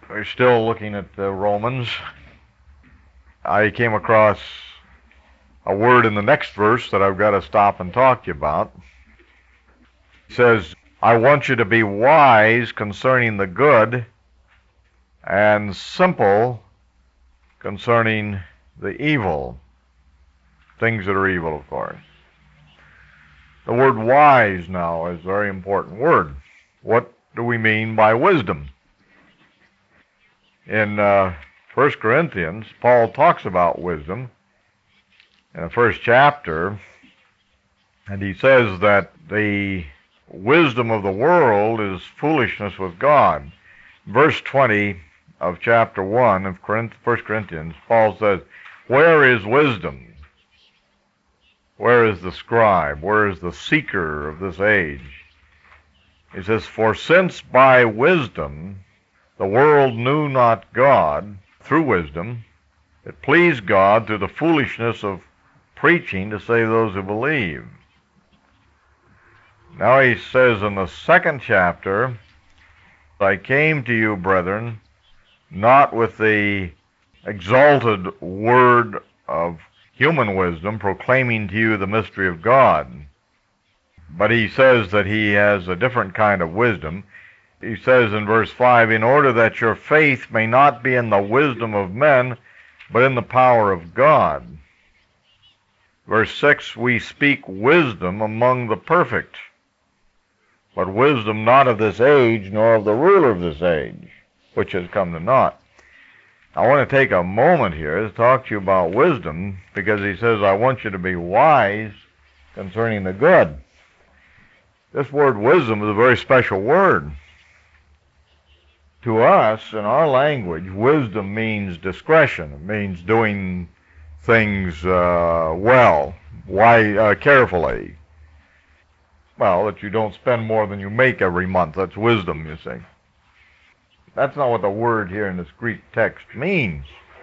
We're still looking at Romans. I came across a word in the next verse that I've got to stop and talk to you about. It says, I want you to be wise concerning the good and simple concerning the evil. Things that are evil, of course. The word wise now is a very important word. What do we mean by wisdom? In 1 Corinthians, Paul talks about wisdom in the first chapter, and he says that the wisdom of the world is foolishness with God. Verse 20 of chapter 1 of 1 Corinthians, Paul says, where is wisdom? Where is the scribe? Where is the seeker of this age? He says, for since by wisdom the world knew not God, through wisdom, it pleased God through the foolishness of preaching to save those who believe. Now he says in the second chapter, I came to you, brethren, not with the exalted word of human wisdom, proclaiming to you the mystery of God. But he says that he has a different kind of wisdom. He says in verse 5, in order that your faith may not be in the wisdom of men, but in the power of God. Verse 6, we speak wisdom among the perfect, but wisdom not of this age, nor of the ruler of this age, which has come to naught. I want to take a moment here to talk to you about wisdom, because he says, I want you to be wise concerning the good. This word wisdom is a very special word. To us, in our language, wisdom means discretion. It means doing things carefully. Well, that you don't spend more than you make every month. That's wisdom, you see. That's not what the word here in this Greek text means.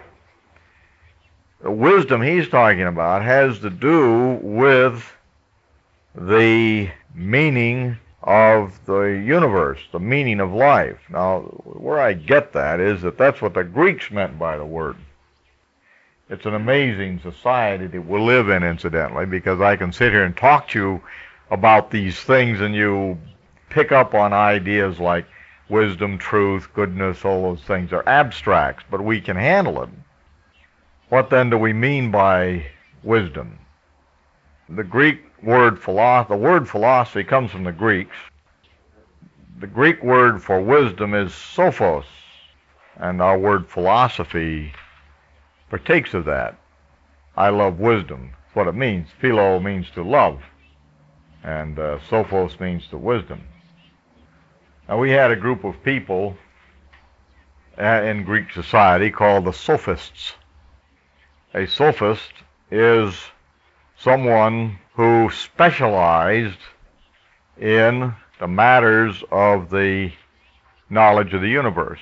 The wisdom he's talking about has to do with the meaning of the universe, the meaning of life. Now, where I get that is that that's what the Greeks meant by the word. It's an amazing society that we live in, incidentally, because I can sit here and talk to you about these things and you pick up on ideas like wisdom, truth, goodness, all those things are abstracts, but we can handle it. What then do we mean by wisdom? The Greek word the word philosophy comes from the Greeks. The Greek word for wisdom is sophos, and our word philosophy partakes of that. I love wisdom. That's what it means. Philo means to love, and sophos means to wisdom. Now, we had a group of people in Greek society called the sophists. A sophist is someone who specialized in the matters of the knowledge of the universe.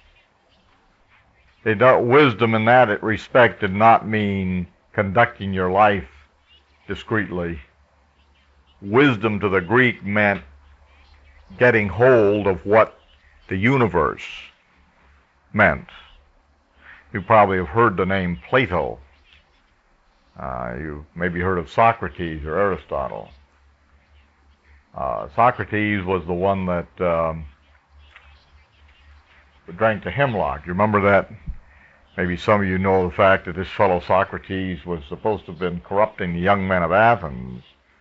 Wisdom in that respect did not mean conducting your life discreetly. Wisdom to the Greek meant getting hold of what the universe meant. You probably have heard the name Plato. You've maybe heard of Socrates or Aristotle. Socrates was the one that drank the hemlock. You remember that? Maybe some of you know the fact that this fellow Socrates was supposed to have been corrupting the young men of Athens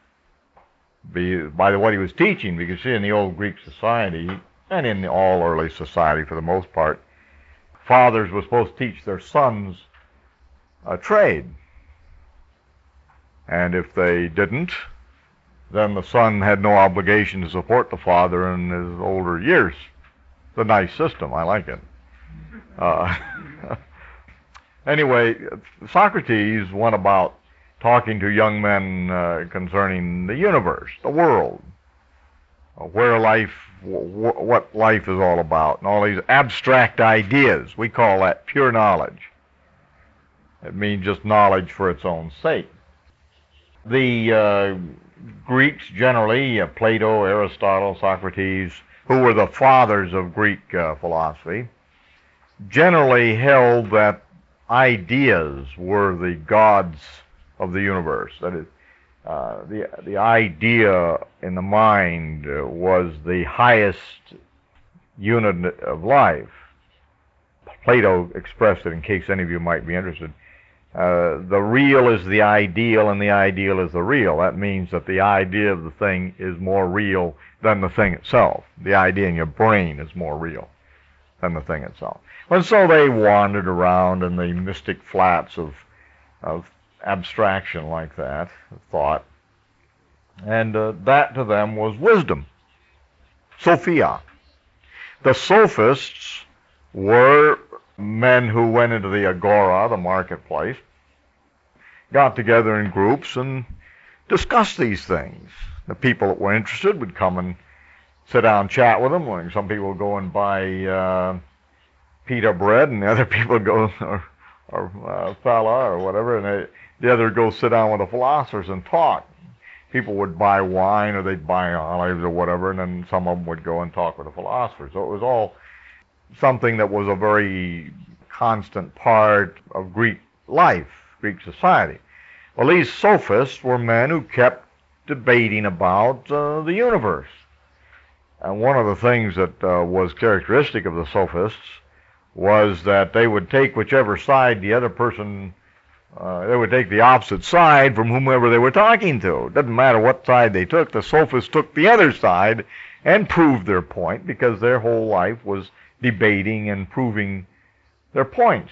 by what he was teaching, because see, in the old Greek society, and in all early society for the most part, fathers were supposed to teach their sons a trade. And if they didn't, then the son had no obligation to support the father in his older years. It's a nice system. I like it. Anyway, Socrates went about talking to young men concerning the universe, the world, where life, what life is all about, and all these abstract ideas. We call that pure knowledge. It means just knowledge for its own sake. The Greeks generally, Plato, Aristotle, Socrates, who were the fathers of Greek philosophy, generally held that ideas were the gods of the universe. That is, the idea in the mind was the highest unit of life. Plato expressed it, in case any of you might be interested. The real is the ideal, and the ideal is the real. That means that the idea of the thing is more real than the thing itself. The idea in your brain is more real than the thing itself. And so they wandered around in the mystic flats of abstraction like that, of thought, and that to them was wisdom, Sophia. The sophists were men who went into the agora, the marketplace, got together in groups and discussed these things. The people that were interested would come and sit down and chat with them. Like some people would go and buy pita bread, and the other people would go, or fella or whatever, and the other would go sit down with the philosophers and talk. People would buy wine, or they'd buy olives or whatever, and then some of them would go and talk with the philosophers. So it was all something that was a very constant part of Greek life, Greek society. Well, these sophists were men who kept debating about the universe. And one of the things that was characteristic of the sophists was that they would take whichever side the other person, they would take the opposite side from whomever they were talking to. It doesn't matter what side they took, the sophists took the other side and proved their point, because their whole life was debating and proving their points.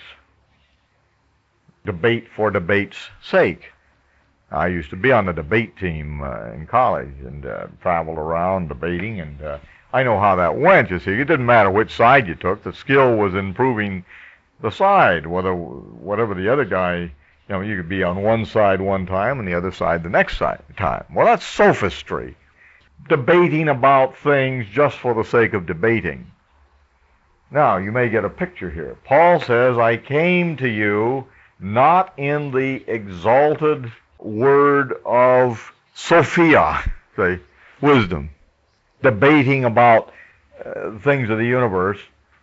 Debate for debate's sake. I used to be on the debate team in college and traveled around debating, and I know how that went. You see, it didn't matter which side you took. The skill was in proving the side, whatever the other guy, you could be on one side one time and the other side the next time. Well, that's sophistry. Debating about things just for the sake of debating. Now, you may get a picture here. Paul says, I came to you not in the exalted word of Sophia, say, wisdom, debating about things of the universe.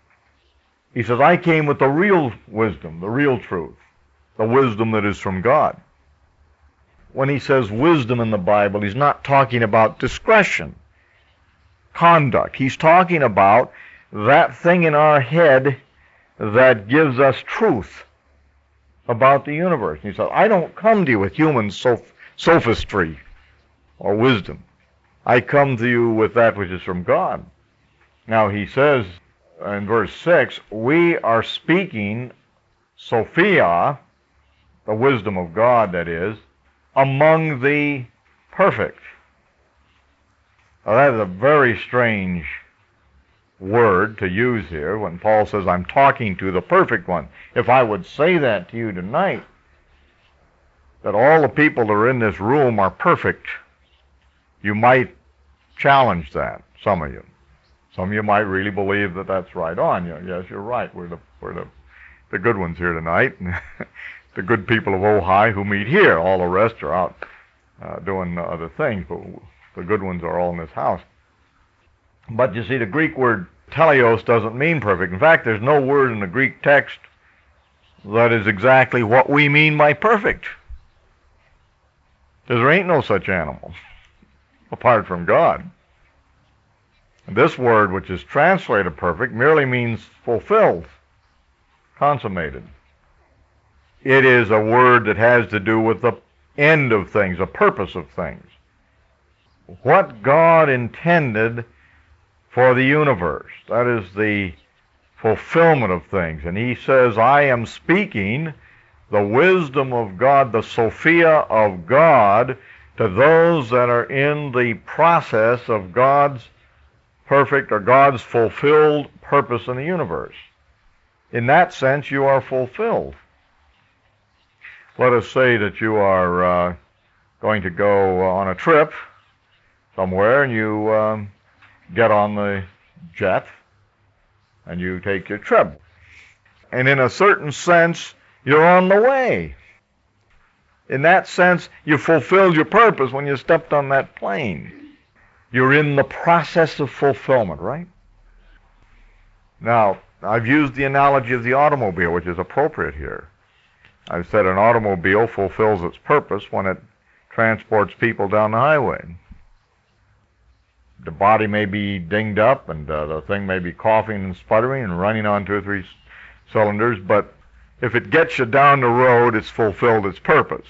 He says, I came with the real wisdom, the real truth, the wisdom that is from God. When he says wisdom in the Bible, he's not talking about discretion, conduct. He's talking about that thing in our head that gives us truth about the universe. And he said, I don't come to you with human sophistry or wisdom. I come to you with that which is from God. Now he says in verse 6, we are speaking Sophia, the wisdom of God, that is, among the perfect. Now that is a very strange word to use here when Paul says, I'm talking to the perfect one. If I would say that to you tonight, that all the people that are in this room are perfect, you might challenge that, some of you. Some of you might really believe that that's right on. Yes, you're right. We're the good ones here tonight. The good people of Ojai who meet here. All the rest are out doing other things, but the good ones are all in this house. But you see, the Greek word teleos doesn't mean perfect. In fact, there's no word in the Greek text that is exactly what we mean by perfect. There ain't no such animal apart from God. This word, which is translated perfect, merely means fulfilled, consummated. It is a word that has to do with the end of things, the purpose of things. What God intended for the universe. That is the fulfillment of things. And he says, I am speaking the wisdom of God, the Sophia of God, to those that are in the process of God's perfect or God's fulfilled purpose in the universe. In that sense, you are fulfilled. Let us say that you are going to go on a trip somewhere, and you get on the jet, and you take your trip. And in a certain sense, you're on the way. In that sense, you fulfilled your purpose when you stepped on that plane. You're in the process of fulfillment, right? Now, I've used the analogy of the automobile, which is appropriate here. I've said an automobile fulfills its purpose when it transports people down the highway. The body may be dinged up, and the thing may be coughing and sputtering and running on 2 or 3 cylinders, but if it gets you down the road, it's fulfilled its purpose.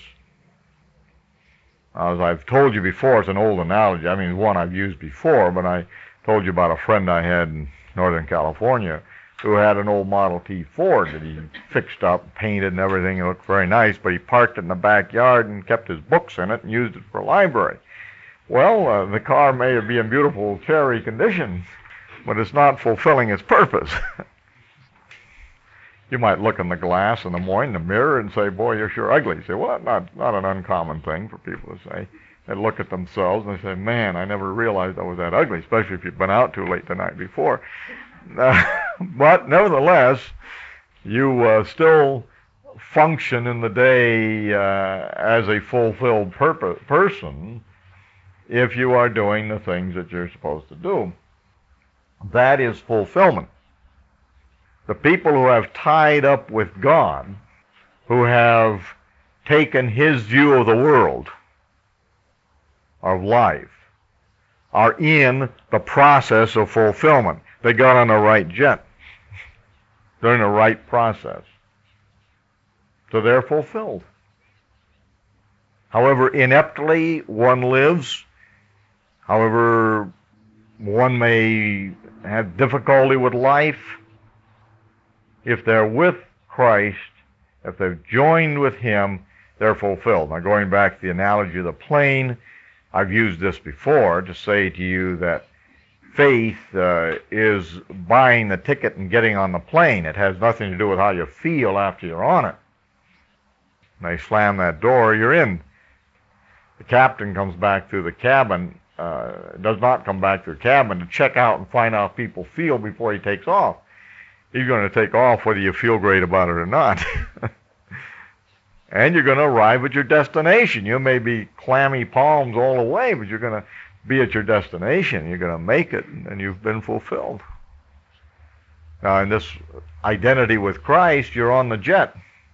As I've told you before, it's an old analogy. I mean, one I've used before, but I told you about a friend I had in Northern California who had an old Model T Ford that he fixed up, painted and everything. It looked very nice, but he parked it in the backyard and kept his books in it and used it for a library. Well, the car may be in beautiful cherry condition, but it's not fulfilling its purpose. You might look in the glass in the morning, the mirror, and say, boy, you're sure ugly. You say, well, that's not an uncommon thing for people to say. They look at themselves and they say, man, I never realized I was that ugly, especially if you've been out too late the night before. But nevertheless, you still function in the day as a fulfilled person if you are doing the things that you're supposed to do. That is fulfillment. The people who have tied up with God, who have taken His view of the world, of life, are in the process of fulfillment. They got on the right jet. They're in the right process. So they're fulfilled. However ineptly one lives, however one may have difficulty with life, if they're with Christ, if they've joined with Him, they're fulfilled. Now, going back to the analogy of the plane, I've used this before to say to you that faith is buying the ticket and getting on the plane. It has nothing to do with how you feel after you're on it. When they slam that door, you're in. The captain comes back through the cabin, does not come back through the cabin to check out and find out how people feel before he takes off. He's going to take off whether you feel great about it or not. And you're going to arrive at your destination. You may be clammy palms all the way, but you're going to be at your destination. You're going to make it, and you've been fulfilled. Now, in this identity with Christ, you're on the jet.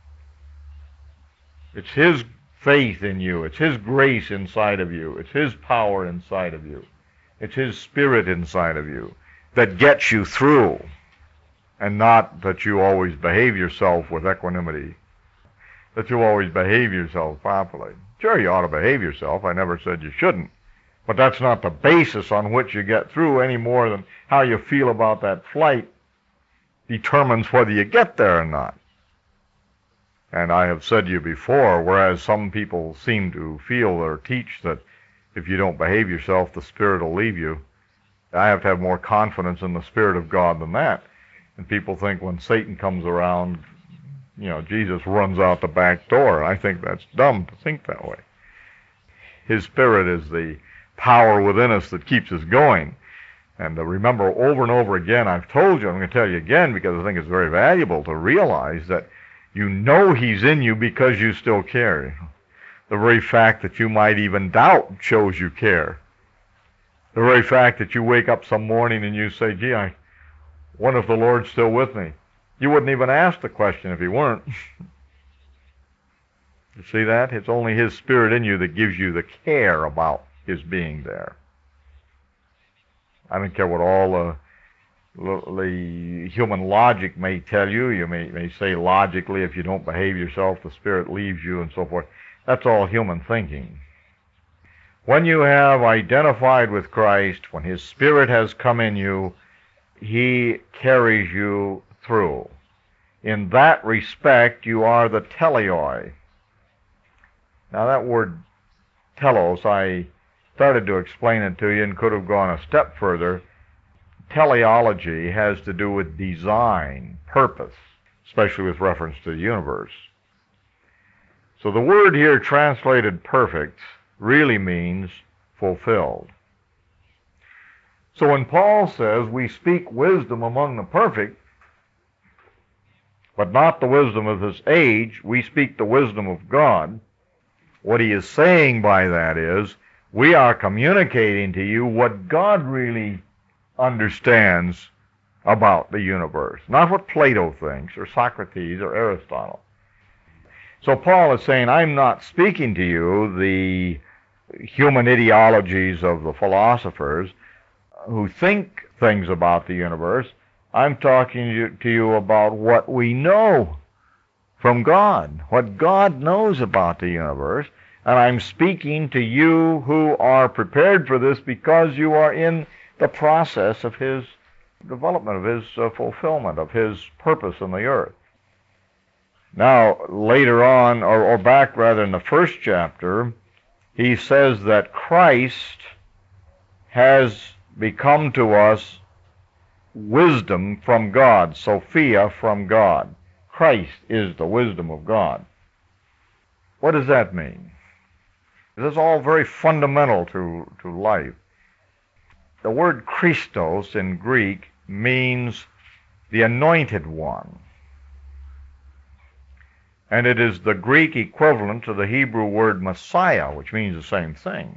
It's His faith in you. It's His grace inside of you. It's His power inside of you. It's His Spirit inside of you that gets you through, and not that you always behave yourself with equanimity, that you always behave yourself properly. Sure, you ought to behave yourself. I never said you shouldn't. But that's not the basis on which you get through any more than how you feel about that flight determines whether you get there or not. And I have said to you before, whereas some people seem to feel or teach that if you don't behave yourself, the Spirit will leave you, I have to have more confidence in the Spirit of God than that. And people think when Satan comes around, Jesus runs out the back door. I think that's dumb to think that way. His Spirit is the power within us that keeps us going. And remember, over and over again, I've told you, I'm going to tell you again because I think it's very valuable to realize that you know He's in you because you still care. The very fact that you might even doubt shows you care. The very fact that you wake up some morning and you say, gee, I wonder if the Lord's still with me. You wouldn't even ask the question if He weren't. You see that? It's only His Spirit in you that gives you the care about His being there. I don't care what all the human logic may tell you. You may say logically, if you don't behave yourself, the Spirit leaves you and so forth. That's all human thinking. When you have identified with Christ, when His Spirit has come in you, He carries you through. In that respect, you are the teleoi. Now that word telos, I started to explain it to you and could have gone a step further. Teleology has to do with design, purpose, especially with reference to the universe. So the word here translated perfect really means fulfilled. So when Paul says we speak wisdom among the perfect, but not the wisdom of this age, we speak the wisdom of God, what he is saying by that is we are communicating to you what God really understands about the universe, not what Plato thinks, or Socrates, or Aristotle. So Paul is saying, I'm not speaking to you the human ideologies of the philosophers who think things about the universe. I'm talking to you about what we know from God, what God knows about the universe, and I'm speaking to you who are prepared for this because you are in the process of His development, of His fulfillment, of His purpose in the earth. Now, later on, or back rather in the first chapter, he says that Christ has become to us wisdom from God, Sophia from God. Christ is the wisdom of God. What does that mean? This is all very fundamental to life. The word Christos in Greek means the anointed one. And it is the Greek equivalent to the Hebrew word Messiah, which means the same thing.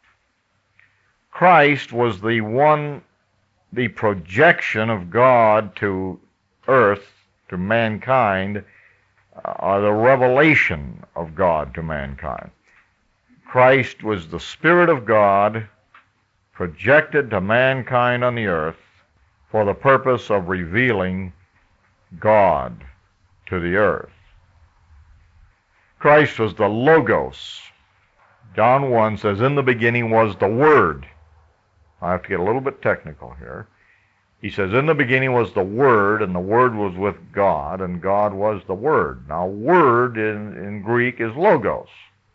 Christ was the projection of God to earth, to mankind, the revelation of God to mankind. Christ was the Spirit of God projected to mankind on the earth for the purpose of revealing God to the earth. Christ was the Logos. John 1 says, in the beginning was the Word. I have to get a little bit technical here. He says, in the beginning was the Word, and the Word was with God, and God was the Word. Now, Word in Greek is Logos.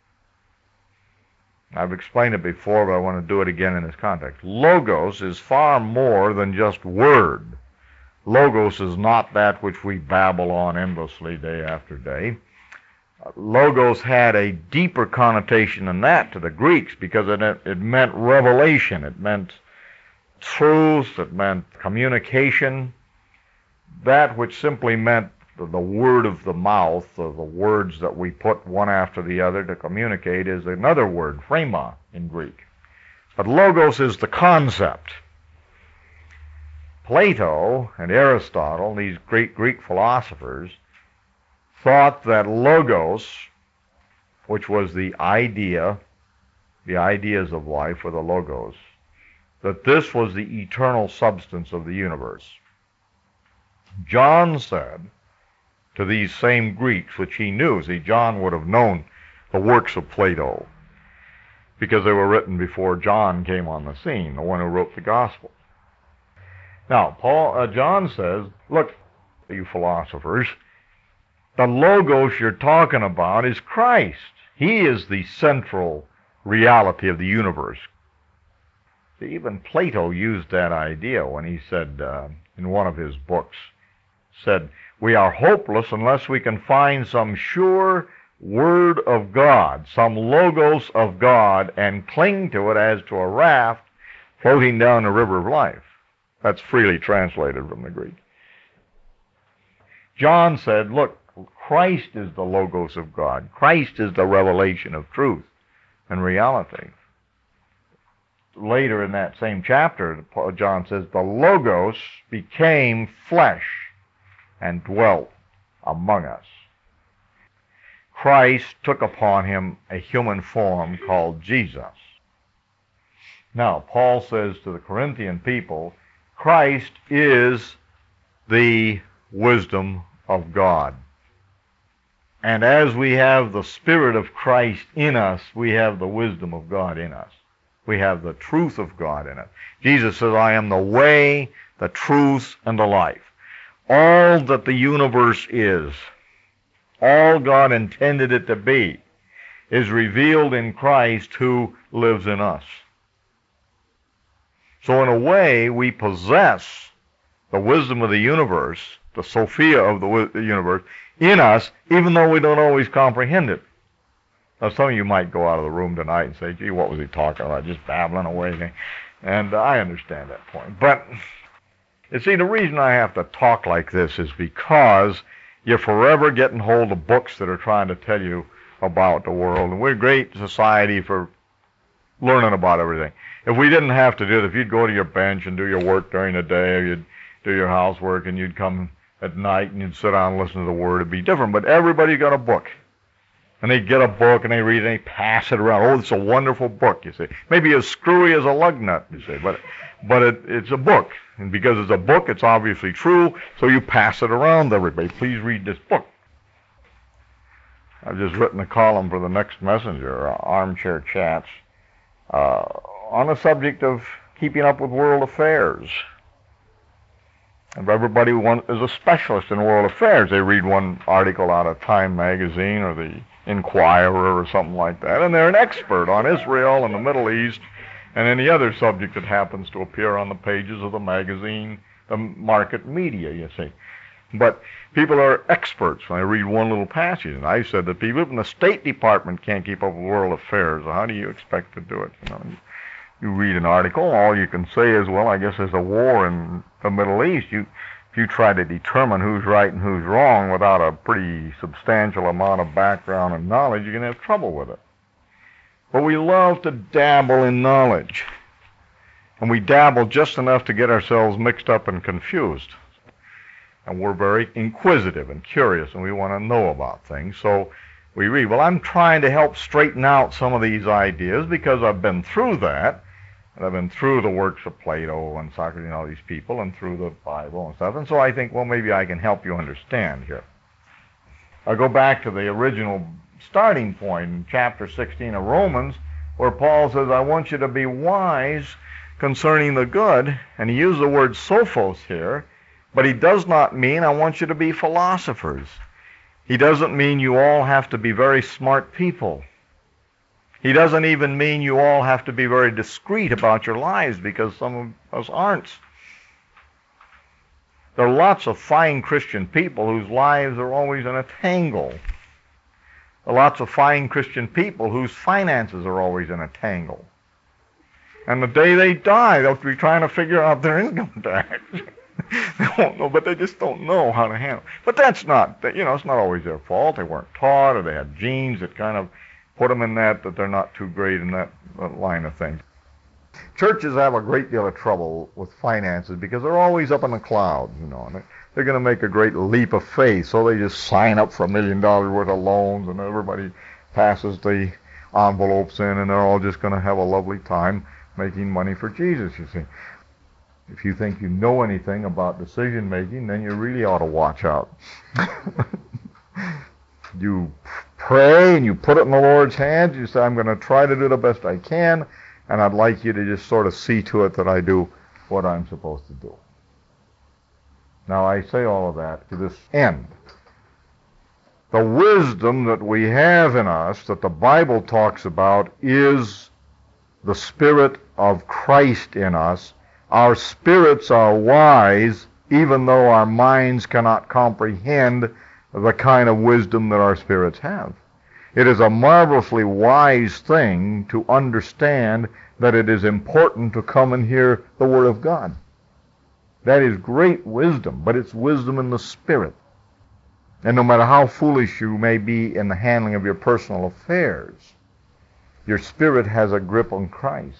I've explained it before, but I want to do it again in this context. Logos is far more than just word. Logos is not that which we babble on endlessly day after day. Logos had a deeper connotation than that to the Greeks because it meant revelation, it meant truth, it meant communication. That which simply meant the word of the mouth, or the words that we put one after the other to communicate, is another word, phrema in Greek. But Logos is the concept. Plato and Aristotle, these great Greek philosophers, thought that Logos, which was the idea, the ideas of life were the Logos, that this was the eternal substance of the universe. John said to these same Greeks, which he knew, John would have known the works of Plato because they were written before John came on the scene, the one who wrote the Gospels. Now, John says, look, you philosophers, the Logos you're talking about is Christ. He is the central reality of the universe. See, even Plato used that idea when he said, in one of his books, said, we are hopeless unless we can find some sure word of God, some Logos of God, and cling to it as to a raft floating down the river of life. That's freely translated from the Greek. John said, look, Christ is the Logos of God. Christ is the revelation of truth and reality. Later in that same chapter, John says, the Logos became flesh and dwelt among us. Christ took upon him a human form called Jesus. Now, Paul says to the Corinthian people, Christ is the wisdom of God. And as we have the Spirit of Christ in us, we have the wisdom of God in us. We have the truth of God in us. Jesus says, I am the way, the truth, and the life. All that the universe is, all God intended it to be, is revealed in Christ who lives in us. So in a way, we possess the wisdom of the universe, the Sophia of the universe, in us, even though we don't always comprehend it. Now, some of you might go out of the room tonight and say, gee, what was he talking about? Just babbling away. And I understand that point. But, you see, the reason I have to talk like this is because you're forever getting hold of books that are trying to tell you about the world. And we're a great society for learning about everything. If we didn't have to do it, if you'd go to your bench and do your work during the day, or do your housework, and you'd come at night and you'd sit down and listen to the Word. It'd be different. But everybody got a book. And they get a book and they read it and they pass it around. Oh, it's a wonderful book, you say. Maybe as screwy as a lug nut, you say. But it's a book. And because it's a book, it's obviously true, so you pass it around to everybody. Please read this book. I've just written a column for the Next Messenger, Armchair Chats, on the subject of keeping up with world affairs. And everybody is a specialist in world affairs. They read one article out of Time magazine or the Inquirer or something like that, and they're an expert on Israel and the Middle East and any other subject that happens to appear on the pages of the magazine, the market media, you see. But people are experts when they read one little passage. And I said that people in the State Department can't keep up with world affairs. How do you expect to do it? You read an article, all you can say is, well, I guess there's a war in the Middle East. If you try to determine who's right and who's wrong without a pretty substantial amount of background and knowledge, you're going to have trouble with it. But we love to dabble in knowledge. And we dabble just enough to get ourselves mixed up and confused. And we're very inquisitive and curious, and we want to know about things. So we read. Well, I'm trying to help straighten out some of these ideas because I've been through that. And I've been through the works of Plato and Socrates and all these people and through the Bible and stuff. And so I think, well, maybe I can help you understand here. I'll go back to the original starting point in chapter 16 of Romans, where Paul says, I want you to be wise concerning the good. And he used the word sophos here, but he does not mean I want you to be philosophers. He doesn't mean you all have to be very smart people. He doesn't even mean you all have to be very discreet about your lives, because some of us aren't. There are lots of fine Christian people whose lives are always in a tangle. There are lots of fine Christian people whose finances are always in a tangle. And the day they die, they'll be trying to figure out their income tax. They won't know, but they just don't know how to handle it. But that's not, it's not always their fault. They weren't taught, or they had genes that kind of put them in that they're not too great in that line of things. Churches have a great deal of trouble with finances because they're always up in the clouds, and they're going to make a great leap of faith, so they just sign up for $1 million worth of loans, and everybody passes the envelopes in, and they're all just going to have a lovely time making money for Jesus, you see. If you think you know anything about decision making, then you really ought to watch out. You pray and you put it in the Lord's hands. You say, I'm going to try to do the best I can, and I'd like you to just sort of see to it that I do what I'm supposed to do. Now, I say all of that to this end. The wisdom that we have in us, that the Bible talks about, is the Spirit of Christ in us. Our spirits are wise, even though our minds cannot comprehend the kind of wisdom that our spirits have. It is a marvelously wise thing to understand that it is important to come and hear the Word of God. That is great wisdom, but it's wisdom in the Spirit. And no matter how foolish you may be in the handling of your personal affairs, your spirit has a grip on Christ.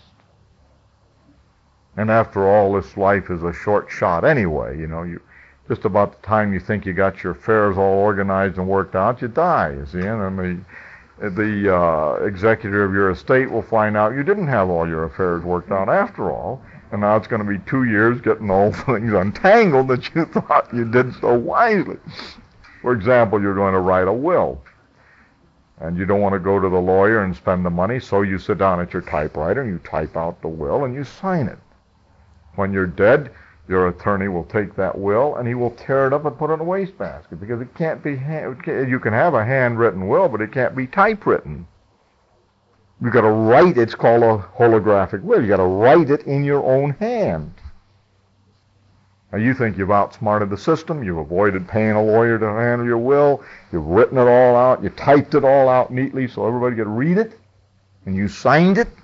And after all, this life is a short shot anyway. Just about the time you think you got your affairs all organized and worked out, you die, you see. And then the executor of your estate will find out you didn't have all your affairs worked out after all. And now it's going to be 2 years getting all things untangled that you thought you did so wisely. For example, you're going to write a will. And you don't want to go to the lawyer and spend the money, so you sit down at your typewriter and you type out the will and you sign it. When you're dead, your attorney will take that will and he will tear it up and put it in a wastebasket, because it can't be, you can have a handwritten will, but it can't be typewritten. You've got to write, it's called a holographic will. You've got to write it in your own hand. Now you think you've outsmarted the system, you've avoided paying a lawyer to handle your will, you've written it all out, you typed it all out neatly so everybody could read it, and you signed it,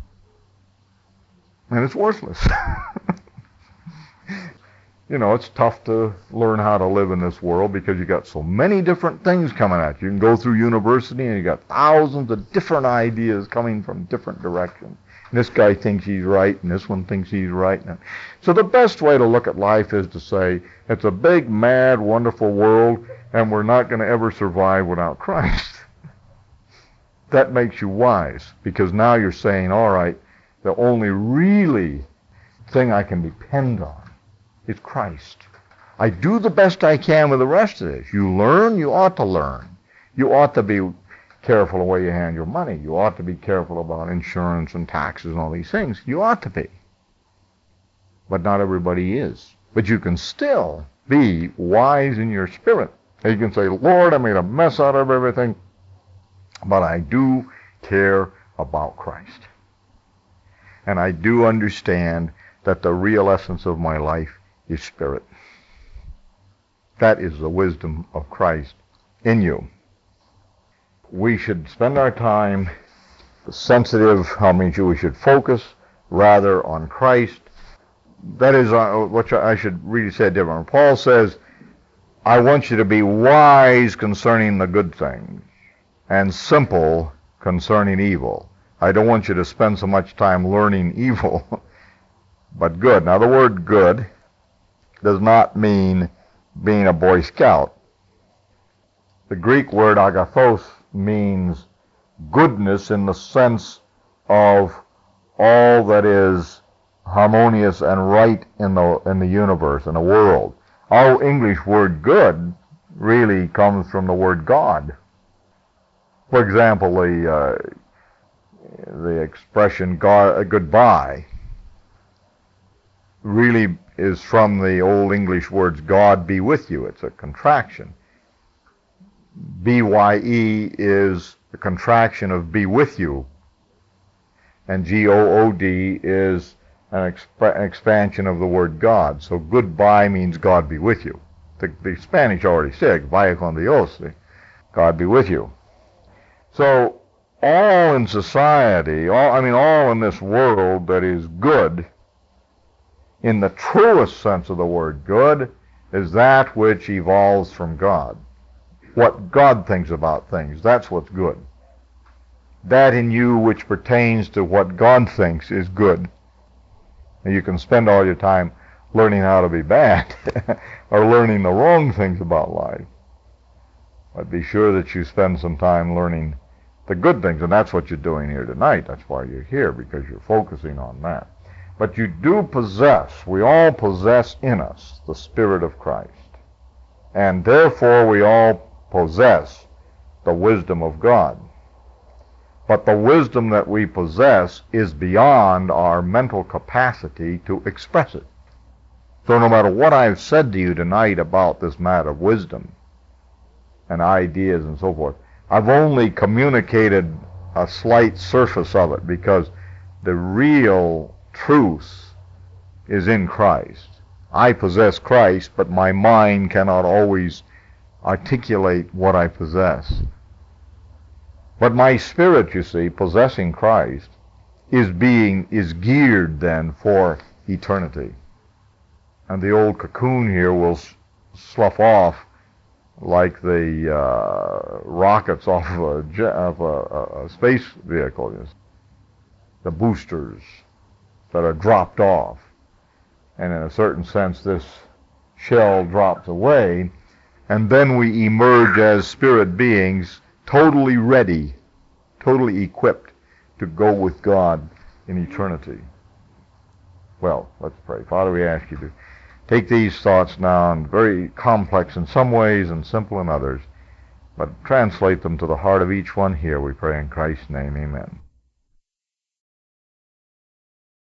and it's worthless. It's tough to learn how to live in this world because you got so many different things coming at you. You can go through university and you got thousands of different ideas coming from different directions. This guy thinks he's right, and this one thinks he's right. So the best way to look at life is to say, it's a big, mad, wonderful world, and we're not going to ever survive without Christ. That makes you wise, because now you're saying, all right, the only really thing I can depend on is Christ. I do the best I can with the rest of this. You learn, you ought to learn. You ought to be careful the way you handle your money. You ought to be careful about insurance and taxes and all these things. You ought to be. But not everybody is. But you can still be wise in your spirit. And you can say, Lord, I made a mess out of everything, but I do care about Christ. And I do understand that the real essence of my life is spirit. That is the wisdom of Christ in you. We should spend our time sensitive, we should focus rather on Christ. That is what I should really say different. Paul says, I want you to be wise concerning the good things and simple concerning evil. I don't want you to spend so much time learning evil, but good. Now, the word good does not mean being a Boy Scout. The Greek word agathos means goodness in the sense of all that is harmonious and right in the universe, in the world. Our English word good really comes from the word God. For example, the expression goodbye really is from the Old English words God be with you. It's a contraction. B-Y-E is the contraction of be with you. And G-O-O-D is an expansion of the word God. So goodbye means God be with you. The Spanish already said, vaya con Dios, God be with you. So all in society, all in this world that is good, in the truest sense of the word good, is that which evolves from God. What God thinks about things, that's what's good. That in you which pertains to what God thinks is good. And you can spend all your time learning how to be bad or learning the wrong things about life. But be sure that you spend some time learning the good things, and that's what you're doing here tonight. That's why you're here, because you're focusing on that. But you do possess, we all possess in us the Spirit of Christ. And therefore we all possess the wisdom of God. But the wisdom that we possess is beyond our mental capacity to express it. So no matter what I've said to you tonight about this matter of wisdom and ideas and so forth, I've only communicated a slight surface of it, because the real truth is in Christ. I possess Christ, but my mind cannot always articulate what I possess. But my spirit, you see, possessing Christ, is geared then for eternity. And the old cocoon here will slough off like the rockets off of a space vehicle. The boosters that are dropped off. And in a certain sense, this shell drops away, and then we emerge as spirit beings, totally ready, totally equipped to go with God in eternity. Well, let's pray. Father, we ask you to take these thoughts now, and very complex in some ways and simple in others, but translate them to the heart of each one here, we pray in Christ's name. Amen.